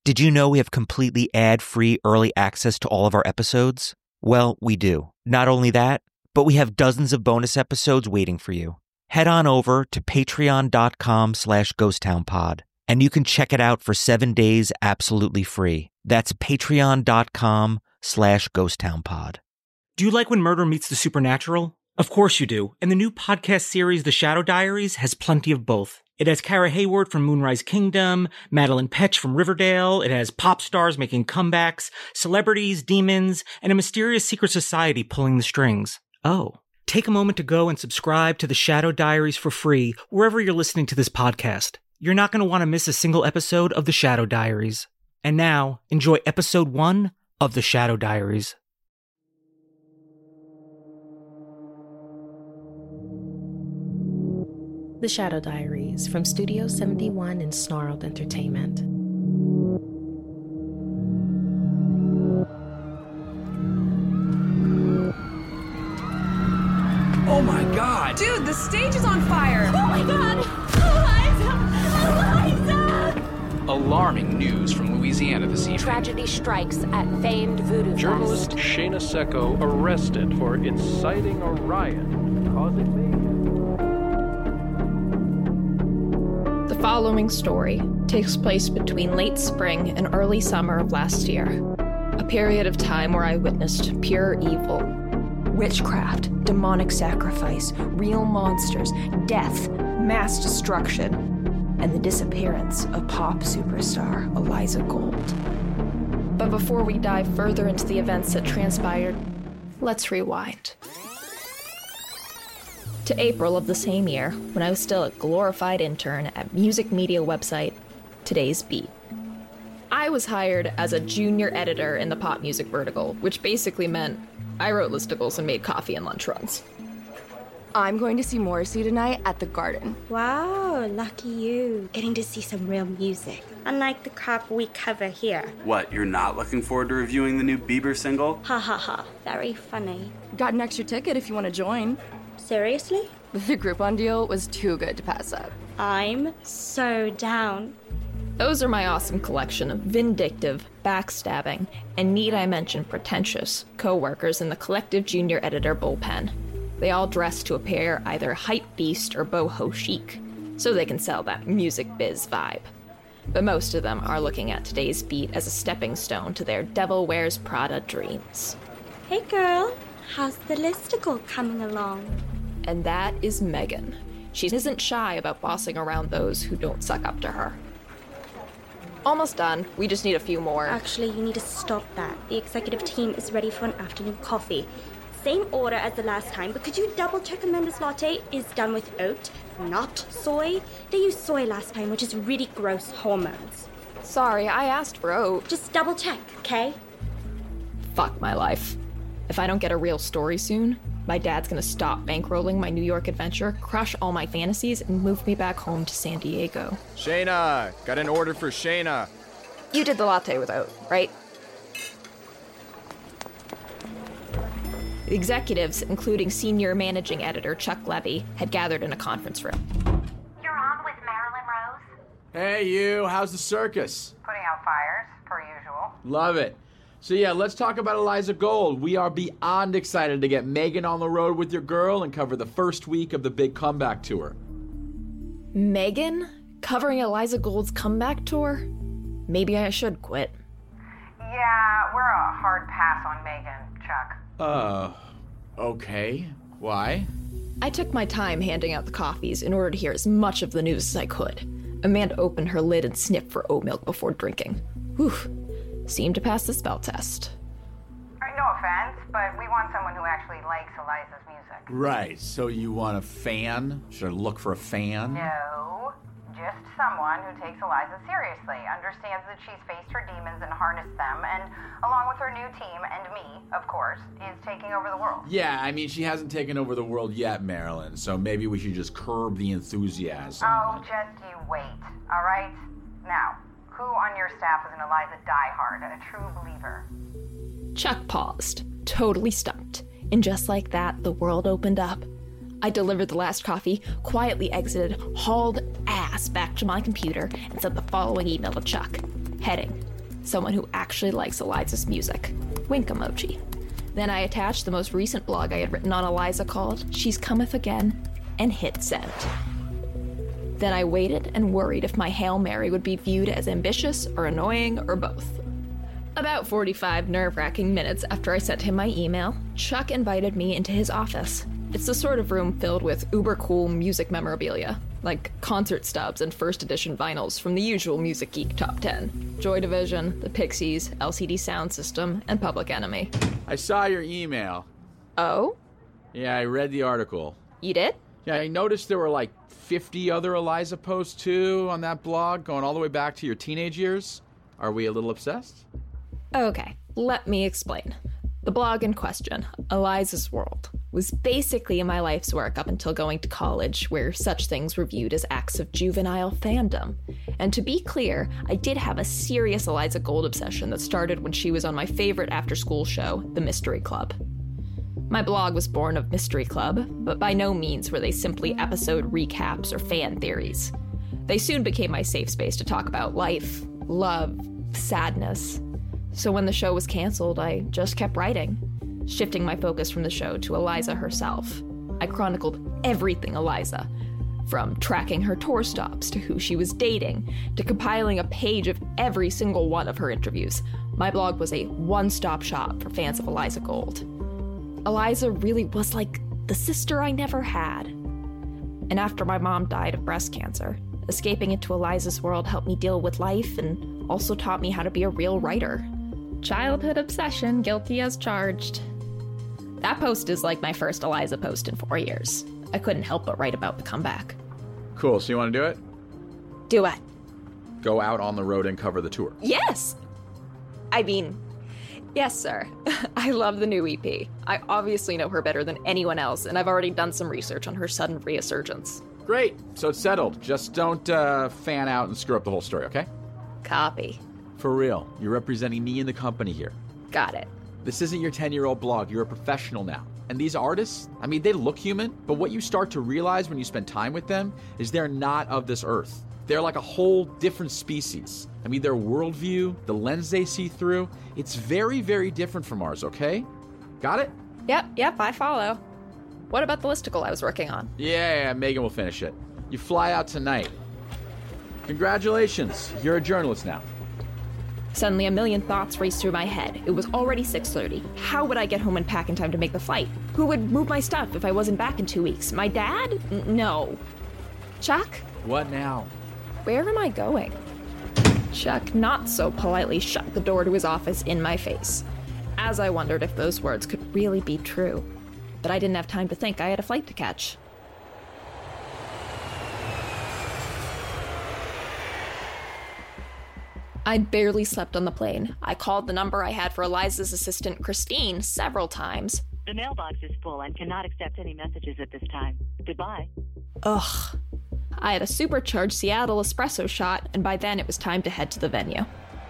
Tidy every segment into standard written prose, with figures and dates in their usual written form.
Did you know we have completely ad-free early access to all of our episodes? Well, we do. Not only that, but we have dozens of bonus episodes waiting for you. Head on over to patreon.com/ghosttownpod, and you can check it out for 7 days absolutely free. That's patreon.com/ghosttownpod. Do you like when murder meets the supernatural? Of course you do, and the new podcast series The Shadow Diaries has plenty of both. It has Kara Hayward from Moonrise Kingdom, Madeline Petch from Riverdale, it has pop stars making comebacks, celebrities, demons, and a mysterious secret society pulling the strings. Oh. Take a moment to go and subscribe to The Shadow Diaries for free wherever you're listening to this podcast. You're not going to want to miss a single episode of The Shadow Diaries. And now, enjoy episode 1 of The Shadow Diaries. The Shadow Diaries from Studio 71 and Snarled Entertainment. Oh my god! Dude, the stage is on fire! Oh my god! Eliza! Alarming news from Louisiana this evening. Tragedy strikes at famed voodoo Journalist fest. Shayna Secco arrested for inciting a riot, causing mayhem. The following story takes place between late spring and early summer of last year, a period of time where I witnessed pure evil. Witchcraft, demonic sacrifice, real monsters, death, mass destruction, and the disappearance of pop superstar Eliza Gold. But before we dive further into the events that transpired, let's rewind. To April of the same year, when I was still a glorified intern at music media website Today's Beat. I was hired as a junior editor in the pop music vertical, which basically meant I wrote listicles and made coffee and lunch runs. I'm going to see Morrissey tonight at the Garden. Wow, lucky you. Getting to see some real music. Unlike the crap we cover here. What, you're not looking forward to reviewing the new Bieber single? Ha ha ha, very funny. Got an extra ticket if you want to join. Seriously? The Groupon deal was too good to pass up. I'm so down. Those are my awesome collection of vindictive, backstabbing, and need I mention pretentious, co-workers in the collective junior editor bullpen. They all dress to appear either hype beast or boho chic, so they can sell that music biz vibe. But most of them are looking at Today's Beat as a stepping stone to their Devil Wears Prada dreams. Hey girl, how's the listicle coming along? And that is Megan. She isn't shy about bossing around those who don't suck up to her. Almost done. We just need a few more. Actually, you need to stop that. The executive team is ready for an afternoon coffee. Same order as the last time, but could you double check Amanda's latte is done with oat, not soy? They used soy last time, which is really gross hormones. Sorry, I asked for oat. Just double check, okay? Fuck my life. If I don't get a real story soon, my dad's gonna stop bankrolling my New York adventure, crush all my fantasies, and move me back home to San Diego. Shayna! Got an order for Shayna. You did the latte with oat, right? The executives, including senior managing editor Chuck Levy, had gathered in a conference room. You're on with Marilyn Rose? Hey, you. How's the circus? Putting out fires, per usual. Love it. So yeah, let's talk about Eliza Gold. We are beyond excited to get Megan on the road with your girl and cover the first week of the big comeback tour. Megan? Covering Eliza Gold's comeback tour? Maybe I should quit. Yeah, we're a hard pass on Megan, Chuck. Okay. Why? I took my time handing out the coffees in order to hear as much of the news as I could. Amanda opened her lid and sniffed for oat milk before drinking. Whew. Seemed to pass the spell test. No offense, but we want someone who actually likes Eliza's music. Right, so you want a fan? Should I look for a fan? No, just someone who takes Eliza seriously, understands that she's faced her demons and harnessed them, and along with her new team, and me, of course, is taking over the world. Yeah, I mean, she hasn't taken over the world yet, Marilyn, so maybe we should just curb the enthusiasm. Oh, just you wait, all right? Now, who on your staff is an Eliza diehard and a true believer? Chuck paused, totally stumped, and just like that, the world opened up. I delivered the last coffee, quietly exited, hauled ass back to my computer, and sent the following email to Chuck. Heading, someone who actually likes Eliza's music. Wink emoji. Then I attached the most recent blog I had written on Eliza called She's Cometh Again, and hit send. Then I waited and worried if my Hail Mary would be viewed as ambitious or annoying or both. About 45 nerve-wracking minutes after I sent him my email, Chuck invited me into his office. It's the sort of room filled with uber-cool music memorabilia, like concert stubs and first edition vinyls from the usual Music Geek Top 10. Joy Division, The Pixies, LCD Sound System, and Public Enemy. I saw your email. Oh? Yeah, I read the article. You did? Yeah, I noticed there were like 50 other Eliza posts too on that blog, going all the way back to your teenage years. Are we a little obsessed? Okay, let me explain. The blog in question, Eliza's World, was basically my life's work up until going to college, where such things were viewed as acts of juvenile fandom. And to be clear, I did have a serious Eliza Gold obsession that started when she was on my favorite after-school show, The Mystery Club. My blog was born of Mystery Club, but by no means were they simply episode recaps or fan theories. They soon became my safe space to talk about life, love, sadness. So when the show was canceled, I just kept writing, shifting my focus from the show to Eliza herself. I chronicled everything Eliza, from tracking her tour stops to who she was dating, to compiling a page of every single one of her interviews. My blog was a one-stop shop for fans of Eliza Gold. Eliza really was like the sister I never had. And after my mom died of breast cancer, escaping into Eliza's World helped me deal with life and also taught me how to be a real writer. Childhood obsession, guilty as charged. That post is like my first Eliza post in 4 years. I couldn't help but write about the comeback. Cool, so you want to do it? Do what? Go out on the road and cover the tour. Yes! Yes, sir. I love the new EP. I obviously know her better than anyone else, and I've already done some research on her sudden resurgence. Great, so it's settled. Just don't fan out and screw up the whole story, okay? Copy. For real, you're representing me and the company here. Got it. This isn't your 10-year-old blog, you're a professional now. And these artists, they look human, but what you start to realize when you spend time with them is they're not of this earth. They're like a whole different species. Their worldview, the lens they see through, it's very, very different from ours, okay? Got it? Yep, I follow. What about the listicle I was working on? Yeah, Megan will finish it. You fly out tonight. Congratulations, you're a journalist now. Suddenly a million thoughts raced through my head. It was already 6:30. How would I get home and pack in time to make the flight? Who would move my stuff if I wasn't back in 2 weeks? My dad? No. Chuck? What now? Where am I going? Chuck not so politely shut the door to his office in my face, as I wondered if those words could really be true. But I didn't have time to think. I had a flight to catch. I'd barely slept on the plane. I called the number I had for Eliza's assistant, Christine, several times. The mailbox is full and cannot accept any messages at this time. Goodbye. Ugh. I had a supercharged Seattle espresso shot, and by then it was time to head to the venue.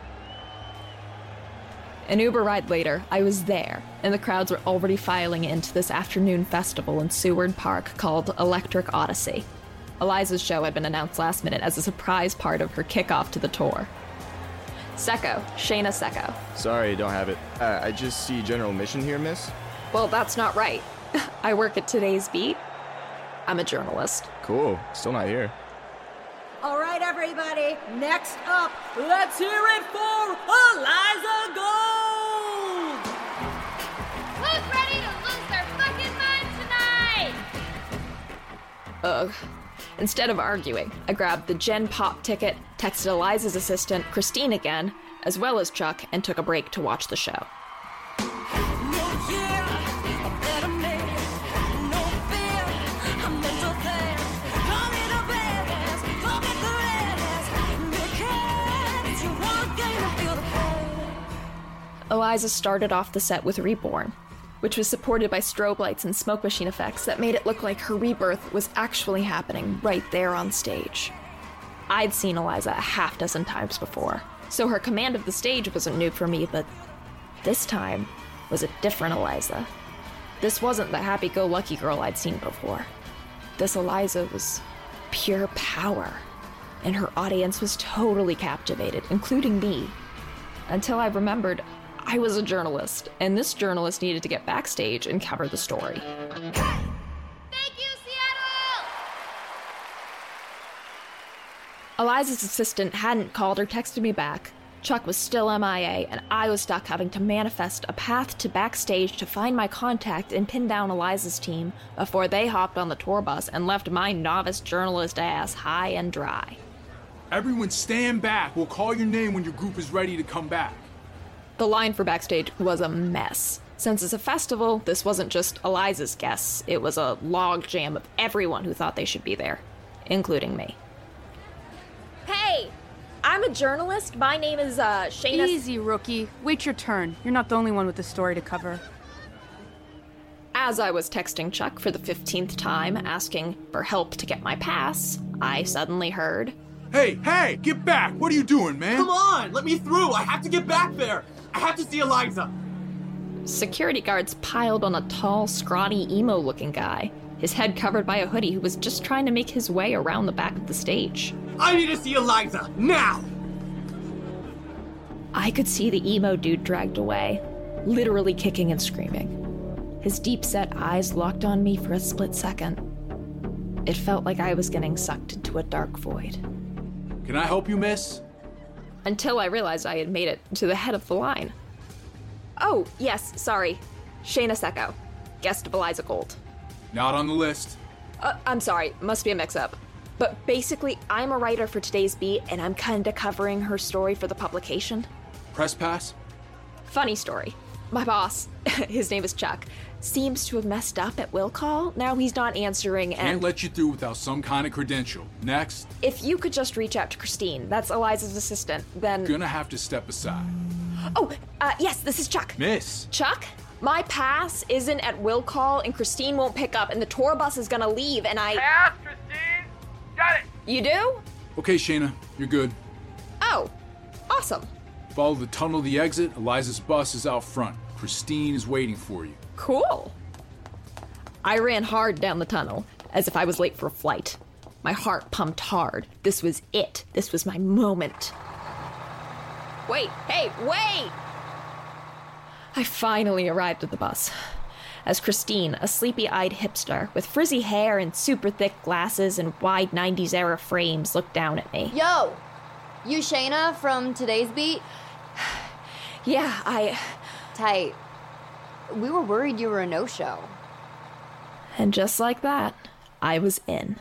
An Uber ride later, I was there, and the crowds were already filing into this afternoon festival in Seward Park called Electric Odyssey. Eliza's show had been announced last minute as a surprise part of her kickoff to the tour. Secco, Shayna Secco. Sorry, don't have it. I just see general admission here, miss. Well, that's not right. I work at Today's Beat. I'm a journalist. Cool. Still not here. All right, everybody. Next up, let's hear it for Eliza Gold! Who's ready to lose their fucking mind tonight? Ugh. Instead of arguing, I grabbed the Gen Pop ticket, texted Eliza's assistant, Christine again, as well as Chuck, and took a break to watch the show. Eliza started off the set with Reborn, which was supported by strobe lights and smoke machine effects that made it look like her rebirth was actually happening right there on stage. I'd seen Eliza a half dozen times before, so her command of the stage wasn't new for me, but this time was a different Eliza. This wasn't the happy-go-lucky girl I'd seen before. This Eliza was pure power, and her audience was totally captivated, including me. until I remembered I was a journalist, and this journalist needed to get backstage and cover the story. Thank you, Seattle! Eliza's assistant hadn't called or texted me back. Chuck was still MIA, and I was stuck having to manifest a path to backstage to find my contact and pin down Eliza's team before they hopped on the tour bus and left my novice journalist ass high and dry. Everyone stand back. We'll call your name when your group is ready to come back. The line for backstage was a mess. Since it's a festival, this wasn't just Eliza's guests. It was a logjam of everyone who thought they should be there, including me. Hey! I'm a journalist. My name is, Shayna... Easy, rookie. Wait your turn. You're not the only one with the story to cover. As I was texting Chuck for the 15th time, asking for help to get my pass, I suddenly heard... Hey, get back! What are you doing, man? Come on, let me through! I have to get back there! I have to see Eliza! Security guards piled on a tall, scrawny, emo-looking guy, his head covered by a hoodie, who was just trying to make his way around the back of the stage. I need to see Eliza, now! I could see the emo dude dragged away, literally kicking and screaming. His deep-set eyes locked on me for a split second. It felt like I was getting sucked into a dark void. Can I help you, miss? Until I realized I had made it to the head of the line. Oh, yes, sorry. Shayna Secco, guest of Eliza Gold. Not on the list. I'm sorry, must be a mix-up. But basically, I'm a writer for today's beat, and I'm kinda covering her story for the publication. Press pass? Funny story. My boss, his name is Chuck, seems to have messed up at will call. Now he's not answering and... Can't let you through without some kind of credential. Next. If you could just reach out to Christine, that's Eliza's assistant, then... Gonna have to step aside. Oh, yes, this is Chuck. Miss. Chuck? My pass isn't at will call, and Christine won't pick up, and the tour bus is gonna leave, and I... Pass, Christine! Got it! You do? Okay, Shayna, you're good. Oh, awesome. Follow the tunnel to the exit. Eliza's bus is out front. Christine is waiting for you. Cool. I ran hard down the tunnel, as if I was late for a flight. My heart pumped hard. This was it. This was my moment. Wait, hey, wait! I finally arrived at the bus. As Christine, a sleepy-eyed hipster with frizzy hair and super thick glasses and wide 90s-era frames, looked down at me. Yo! You Shayna from today's beat? Yeah, Tight. We were worried you were a no-show. And just like that, I was in.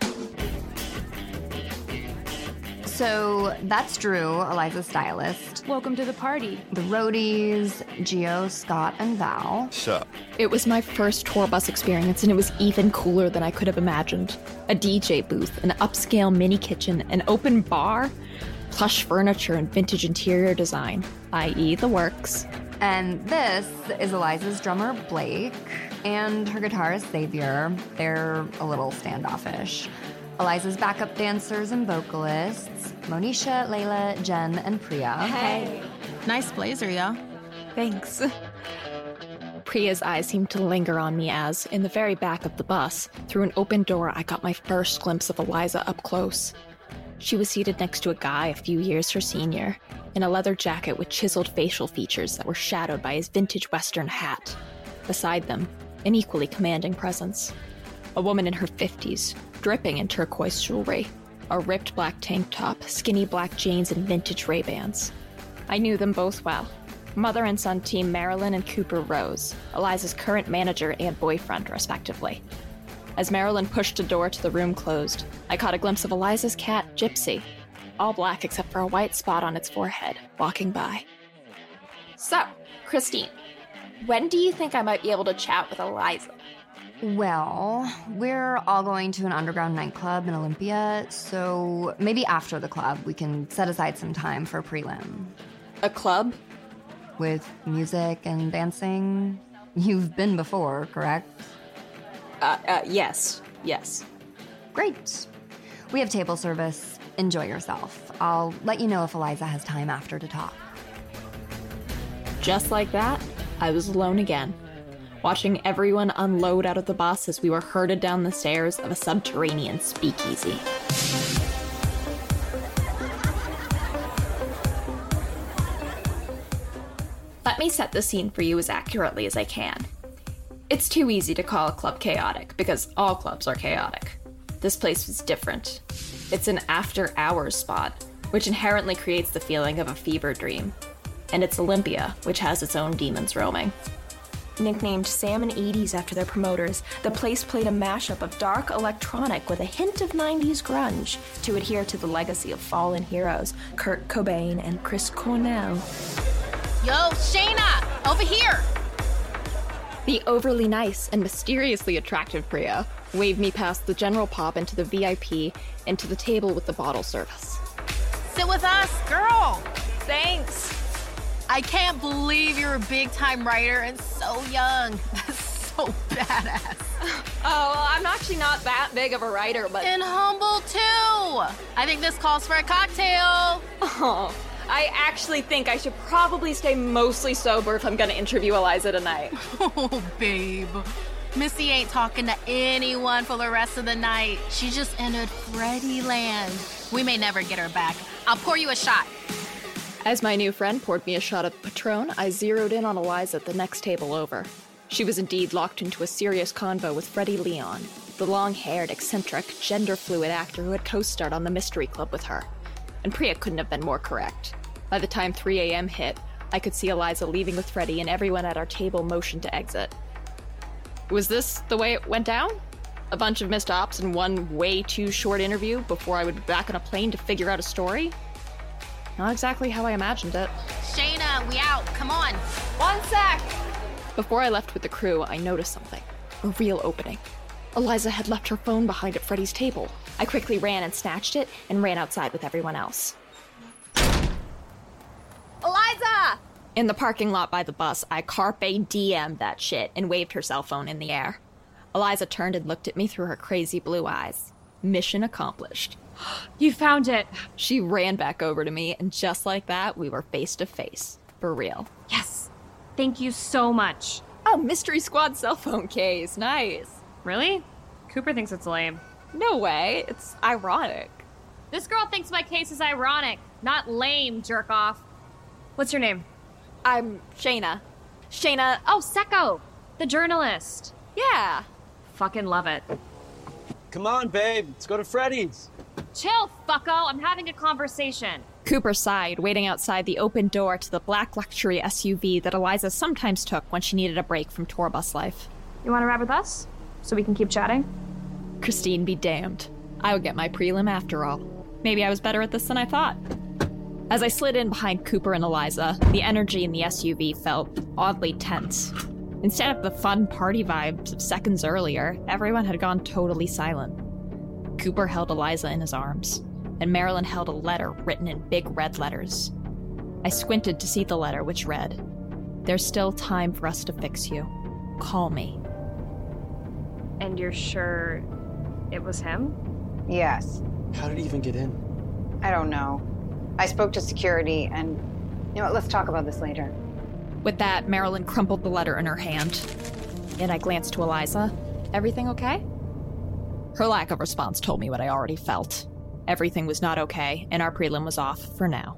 So, that's Drew, Eliza's stylist. Welcome to the party. The roadies, Gio, Scott, and Val. Sup? It was my first tour bus experience, and it was even cooler than I could have imagined. A DJ booth, an upscale mini kitchen, an open bar, plush furniture, and vintage interior design, i.e. the works. And this is Eliza's drummer, Blake, and her guitarist, Xavier. They're a little standoffish. Eliza's backup dancers and vocalists, Monisha, Layla, Jen, and Priya. Hey. Nice blazer, yeah? Thanks. Priya's eyes seemed to linger on me as, in the very back of the bus, through an open door, I got my first glimpse of Eliza up close. She was seated next to a guy a few years her senior, in a leather jacket with chiseled facial features that were shadowed by his vintage Western hat. Beside them, an equally commanding presence. A woman in her 50s, dripping in turquoise jewelry, a ripped black tank top, skinny black jeans, and vintage Ray-Bans. I knew them both well. Mother and son team Marilyn and Cooper Rose, Eliza's current manager and boyfriend, respectively. As Marilyn pushed a door to the room closed, I caught a glimpse of Eliza's cat, Gypsy, all black except for a white spot on its forehead, walking by. So, Christine, when do you think I might be able to chat with Eliza? Well, we're all going to an underground nightclub in Olympia, so maybe after the club we can set aside some time for a prelim. A club? With music and dancing. You've been before, correct? Yes. Great. We have table service. Enjoy yourself. I'll let you know if Eliza has time after to talk. Just like that, I was alone again, watching everyone unload out of the bus as we were herded down the stairs of a subterranean speakeasy. Let me set the scene for you as accurately as I can. It's too easy to call a club chaotic, because all clubs are chaotic. This place was different. It's an after-hours spot, which inherently creates the feeling of a fever dream. And it's Olympia, which has its own demons roaming. Nicknamed Sam and 80s after their promoters, the place played a mashup of dark electronic with a hint of 90s grunge to adhere to the legacy of fallen heroes Kurt Cobain and Chris Cornell. Yo, Shayna, over here! The overly nice and mysteriously attractive Priya waved me past the general pop into the VIP and to the table with the bottle service. Sit with us, girl! Thanks! I can't believe you're a big-time writer and so young. That's so badass. Oh, I'm actually not that big of a writer, but... And humble, too! I think this calls for a cocktail. Oh, I actually think I should probably stay mostly sober if I'm gonna interview Eliza tonight. Oh, babe. Missy ain't talking to anyone for the rest of the night. She just entered Freddy land. We may never get her back. I'll pour you a shot. As my new friend poured me a shot of Patron, I zeroed in on Eliza at the next table over. She was indeed locked into a serious convo with Freddie Leon, the long-haired, eccentric, gender-fluid actor who had co-starred on the Mystery Club with her. And Priya couldn't have been more correct. By the time 3 a.m. hit, I could see Eliza leaving with Freddie and everyone at our table motioned to exit. Was this the way it went down? A bunch of missed ops and one way too short interview before I would be back on a plane to figure out a story? Not exactly how I imagined it. Shayna, we out. Come on. One sec! Before I left with the crew, I noticed something. A real opening. Eliza had left her phone behind at Freddie's table. I quickly ran and snatched it and ran outside with everyone else. Eliza! In the parking lot by the bus, I carpe DM'd that shit and waved her cell phone in the air. Eliza turned and looked at me through her crazy blue eyes. Mission accomplished. You found it! She ran back over to me, and just like that, we were face to face. For real. Yes! Thank you so much. Oh, Mystery Squad cell phone case. Nice. Really? Cooper thinks it's lame. No way. It's ironic. This girl thinks my case is ironic, not lame, jerk off. What's your name? I'm Shayna. Shayna. Oh, Secco! The journalist. Yeah. Fucking love it. Come on, babe. Let's go to Freddy's. Chill, fucko. I'm having a conversation. Cooper sighed, waiting outside the open door to the black luxury SUV that Eliza sometimes took when she needed a break from tour bus life. You want to ride with us? So we can keep chatting? Christine be damned. I would get my prelim after all. Maybe I was better at this than I thought. As I slid in behind Cooper and Eliza, the energy in the SUV felt oddly tense. Instead of the fun party vibes of seconds earlier, everyone had gone totally silent. Cooper held Eliza in his arms, and Marilyn held a letter written in big red letters. I squinted to see the letter, which read, "There's still time for us to fix you. Call me." And you're sure it was him? Yes. How did he even get in? I don't know. I spoke to security and, you know what, let's talk about this later. With that, Marilyn crumpled the letter in her hand, and I glanced to Eliza. Everything okay? Her lack of response told me what I already felt. Everything was not okay, and our prelim was off for now.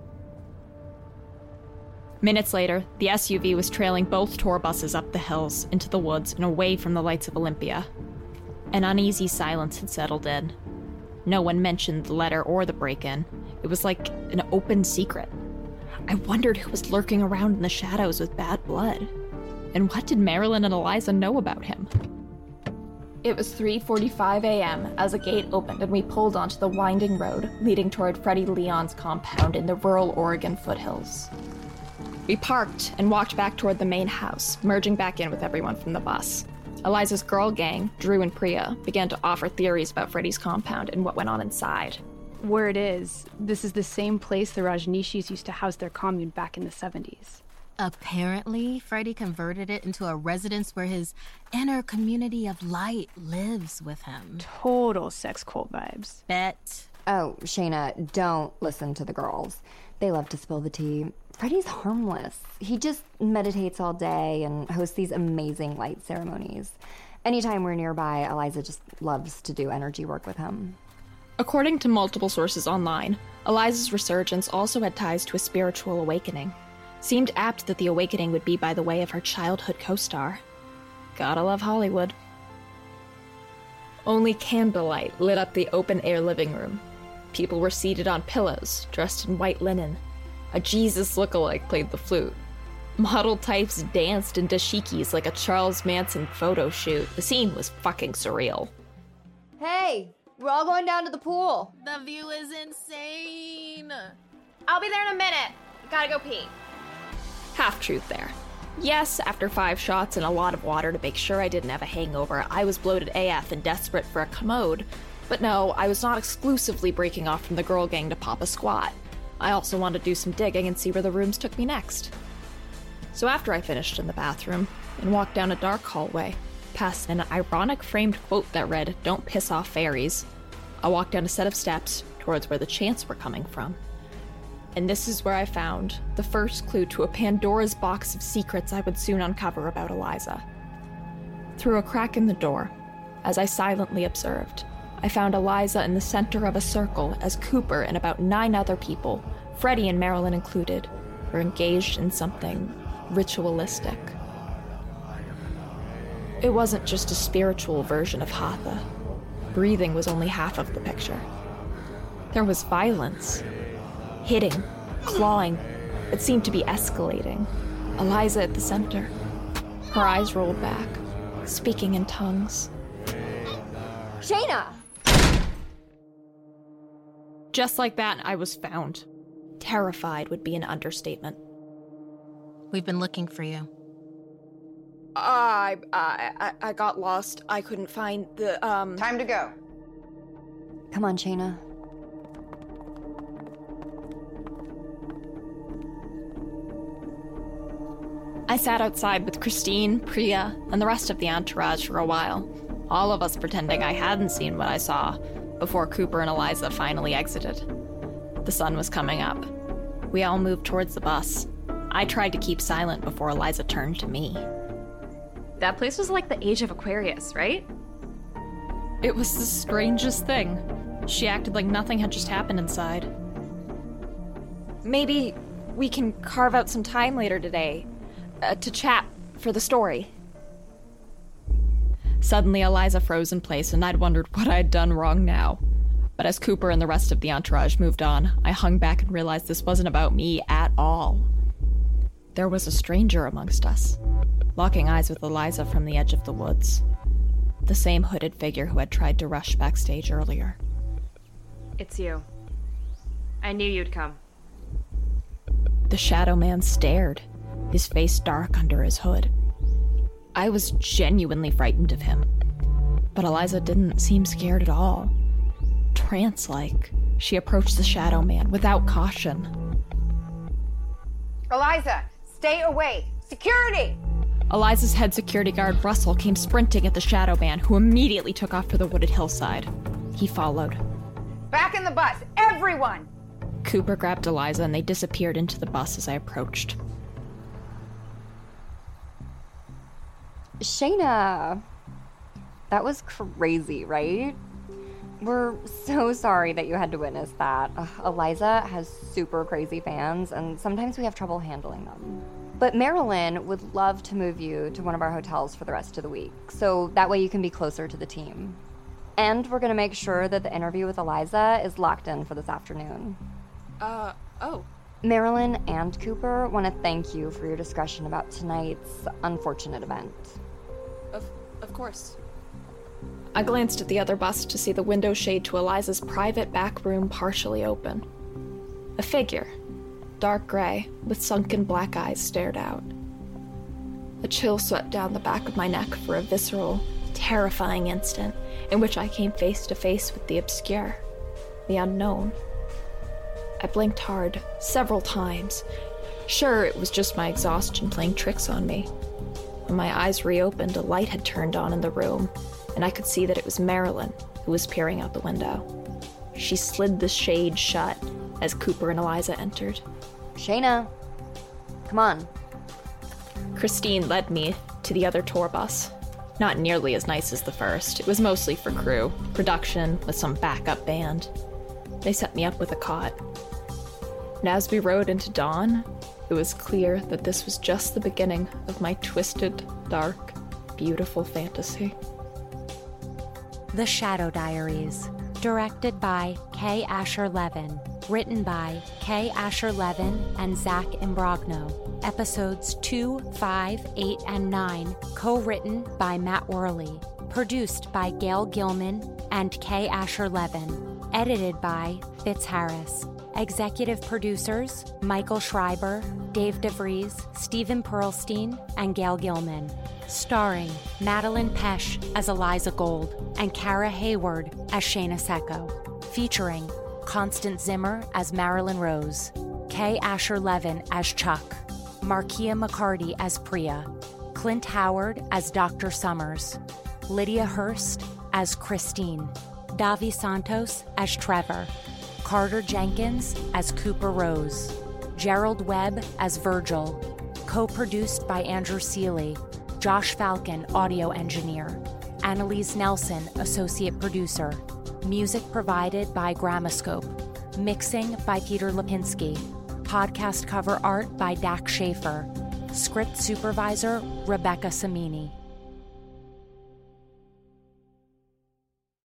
Minutes later, the SUV was trailing both tour buses up the hills, into the woods, and away from the lights of Olympia. An uneasy silence had settled in. No one mentioned the letter or the break-in. It was like an open secret. I wondered who was lurking around in the shadows with bad blood. And what did Marilyn and Eliza know about him? It was 3:45 a.m. as a gate opened and we pulled onto the winding road leading toward Freddie Leon's compound in the rural Oregon foothills. We parked and walked back toward the main house, merging back in with everyone from the bus. Eliza's girl gang, Drew and Priya, began to offer theories about Freddie's compound and what went on inside. Word is, this is the same place the Rajneeshis used to house their commune back in the 70s. Apparently, Freddie converted it into a residence where his inner community of light lives with him. Total sex cult vibes. Bet. Oh, Shayna, don't listen to the girls. They love to spill the tea. Freddie's harmless. He just meditates all day and hosts these amazing light ceremonies. Anytime we're nearby, Eliza just loves to do energy work with him. According to multiple sources online, Eliza's resurgence also had ties to a spiritual awakening. Seemed apt that the awakening would be by the way of her childhood co-star. Gotta love Hollywood. Only candlelight lit up the open-air living room. People were seated on pillows, dressed in white linen. A Jesus lookalike played the flute. Model types danced in dashikis like a Charles Manson photo shoot. The scene was fucking surreal. Hey, we're all going down to the pool. The view is insane. I'll be there in a minute. Gotta go pee. Half-truth there. Yes, after 5 shots and a lot of water to make sure I didn't have a hangover, I was bloated AF and desperate for a commode. But no, I was not exclusively breaking off from the girl gang to pop a squat. I also wanted to do some digging and see where the rooms took me next. So after I finished in the bathroom and walked down a dark hallway, past an ironic framed quote that read, "Don't piss off fairies," I walked down a set of steps towards where the chants were coming from. And this is where I found the first clue to a Pandora's box of secrets I would soon uncover about Eliza. Through a crack in the door, as I silently observed, I found Eliza in the center of a circle as Cooper and about 9 other people, Freddie and Marilyn included, were engaged in something ritualistic. It wasn't just a spiritual version of Hatha. Breathing was only half of the picture. There was violence. Hitting, clawing. It seemed to be escalating. Eliza at the center. Her eyes rolled back, speaking in tongues. Shayna! Just like that, I was found. Terrified would be an understatement. We've been looking for you. I got lost. I couldn't find the, Time to go. Come on, Shayna. I sat outside with Christine, Priya, and the rest of the entourage for a while, all of us pretending I hadn't seen what I saw, before Cooper and Eliza finally exited. The sun was coming up. We all moved towards the bus. I tried to keep silent before Eliza turned to me. That place was like the age of Aquarius, right? It was the strangest thing. She acted like nothing had just happened inside. Maybe we can carve out some time later today to chat for the story. Suddenly, Eliza froze in place, and I'd wondered what I'd done wrong now. But as Cooper and the rest of the entourage moved on, I hung back and realized this wasn't about me at all. There was a stranger amongst us, locking eyes with Eliza from the edge of the woods. The same hooded figure who had tried to rush backstage earlier. It's you. I knew you'd come. The shadow man stared, his face dark under his hood. I was genuinely frightened of him, but Eliza didn't seem scared at all. Trance-like, she approached the shadow man without caution. Eliza, stay away! Security! Eliza's head security guard, Russell, came sprinting at the shadow man, who immediately took off for the wooded hillside. He followed. Back in the bus, everyone! Cooper grabbed Eliza and they disappeared into the bus as I approached. Shayna, that was crazy, right? We're so sorry that you had to witness that. Eliza has super crazy fans, and sometimes we have trouble handling them. But Marilyn would love to move you to one of our hotels for the rest of the week, so that way you can be closer to the team. And we're gonna make sure that the interview with Eliza is locked in for this afternoon. Oh. Marilyn and Cooper want to thank you for your discretion about tonight's unfortunate event. Of course. I glanced at the other bus to see the window shade to Eliza's private back room partially open. A figure, dark gray, with sunken black eyes, stared out. A chill swept down the back of my neck for a visceral, terrifying instant in which I came face to face with the obscure, the unknown. I blinked hard, several times. Sure, it was just my exhaustion playing tricks on me. When my eyes reopened, a light had turned on in the room, and I could see that it was Marilyn who was peering out the window. She slid the shade shut as Cooper and Eliza entered. Shayna, come on. Christine led me to the other tour bus. Not nearly as nice as the first. It was mostly for crew, production, with some backup band. They set me up with a cot. And as we rode into dawn, It was clear that this was just the beginning of my twisted, dark, beautiful fantasy. The Shadow Diaries, directed by Kay Asher Levin, written by Kay Asher Levin and Zach Imbrogno. Episodes 2, 5, 8, and 9, co-written by Matt Worley. Produced by Gail Gilman and Kay Asher Levin. Edited by Fitz Harris. Executive producers Michael Schreiber, Dave DeVries, Stephen Perlstein, and Gail Gilman. Starring Madeline Pesch as Eliza Gold and Kara Hayward as Shayna Secco. Featuring Constance Zimmer as Marilyn Rose, Kay Asher Levin as Chuck, Markia McCarty as Priya, Clint Howard as Dr. Summers, Lydia Hurst as Christine, Davi Santos as Trevor, Carter Jenkins as Cooper Rose, Gerald Webb as Virgil, co-produced by Andrew Seeley, Josh Falcon, audio engineer, Annalise Nelson, associate producer, music provided by Gramoscope, mixing by Peter Lipinski, podcast cover art by Dak Schaefer, script supervisor Rebecca Samini.